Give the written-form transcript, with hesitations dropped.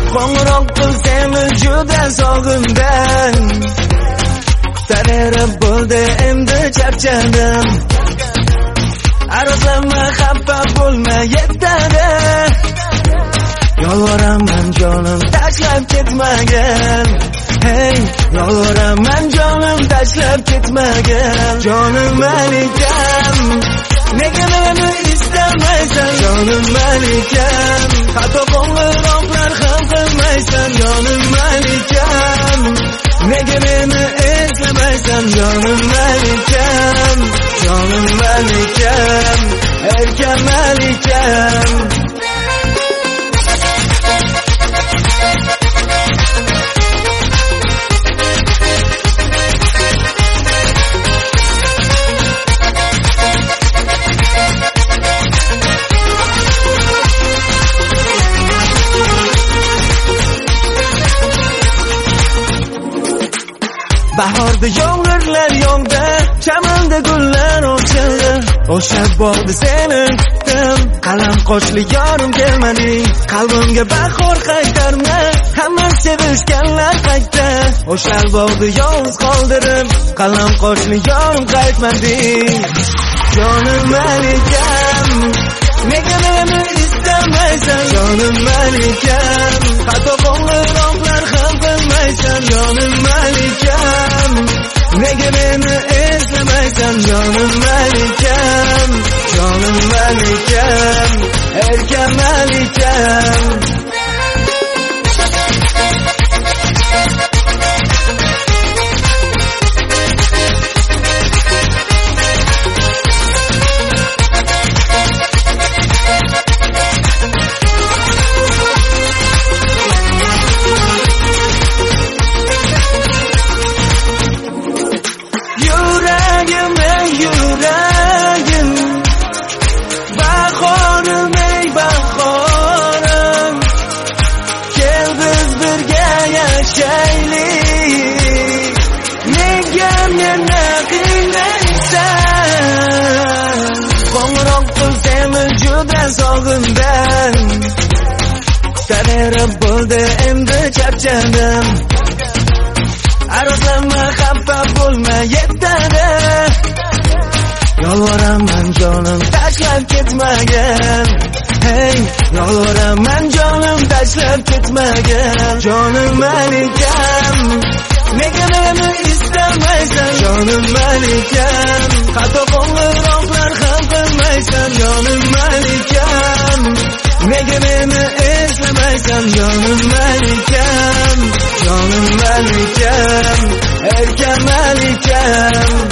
Qo'ng'iroq qilsam juda sog'indim. Tarerib bo'ldi endi charchadim. Arozlama xafa bo'lma yetadi. Yolvoraman jonim tashlab ketmagin. Hey, yolvoraman jonim tashlab ketmagin. Jonim malikam, nega meni istamaysan? Jonim malikam, hatto qo'ng'iroqlar ham qilmaysan. Jonim malikam, nega meni eslamaysan? Jonim malikam, jonim malikam, erkam malikam. Bahorda yomg'irlar yog'di, chamanda gullar ochildi. O'sha bog'da seni kutdim, qalam qoshli yorim kelmading. Qalbimga bahor qaytarma, hamma sevishganlar qaytdi. O'sha bog'da yolg'iz qoldirib, qalam qoshli yorim qaytmading. Jonim malikam, nega meni istamaysan? Jonim malikam, hatto qo'ng'iroqlar ham qilmaysan. Jonim malikam, nega meni eslamaysan? Jonim malikam, jonim malikam, erkam malikam. Sog'indim, tarerib bo'ldi endi charchadim. Arozlama xafa bo'lma yetadi. Yolvoraman jonim tashlab ketmagin. Hey, yolvoraman jonim tashlab ketmagin. Jonim malikam, nega meni istamaysan? Jonim malikam, hatto qo'ng'iroqlar ham qilmaysan. Jonim malikam, nega meni eslamaysan? Jonim malikam, jonim malikam, erkam malikam.